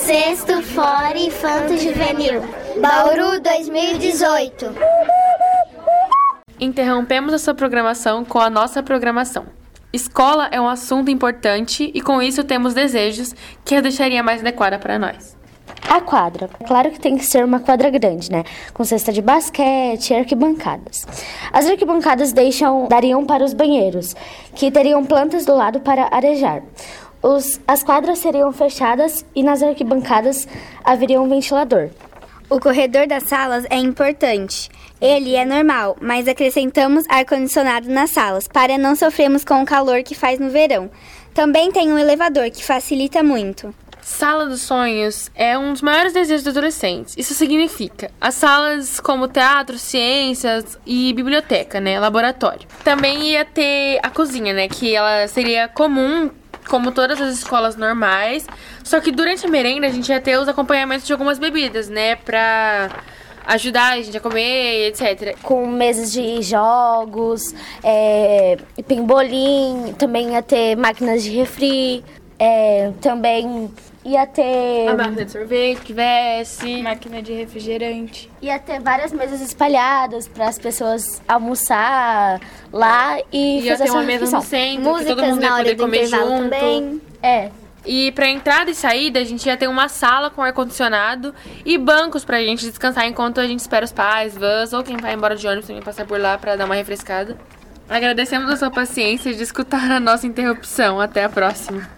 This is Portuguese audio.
Sexto Fora Infanto Juvenil, Bauru 2018. Interrompemos a sua programação com a nossa programação. Escola é um assunto importante e com isso temos desejos que a deixaria mais adequada para nós. A quadra. Claro que tem que ser uma quadra grande, né? Com cesta de basquete e arquibancadas. As arquibancadas dariam para os banheiros, que teriam plantas do lado para arejar. As quadras seriam fechadas e nas arquibancadas haveria um ventilador. O corredor das salas é importante. Ele é normal, mas acrescentamos ar-condicionado nas salas, para não sofrermos com o calor que faz no verão. Também tem um elevador, que facilita muito. Sala dos sonhos é um dos maiores desejos dos adolescentes. Isso significa as salas como teatro, ciências e biblioteca, né? Laboratório. Também ia ter a cozinha, né? Que ela seria comum, como todas as escolas normais. Só que durante a merenda a gente ia ter os acompanhamentos de algumas bebidas, né? Pra ajudar a gente a comer, etc. Com mesas de jogos, pembolim, também ia ter máquinas de refri, também ia ter... A máquina de sorvete, que viesse. Máquina de refrigerante. Ia ter várias mesas espalhadas para as pessoas almoçar lá e ia fazer ter uma essa mesa refeição. no centro, Músicas que todo mundo ia na hora poder do comer intervalo junto. também. E pra entrada e saída, a gente ia ter uma sala com ar-condicionado e bancos pra gente descansar enquanto a gente espera os pais, vans ou quem vai embora de ônibus também passar por lá pra dar uma refrescada. Agradecemos a sua paciência de escutar a nossa interrupção. Até a próxima.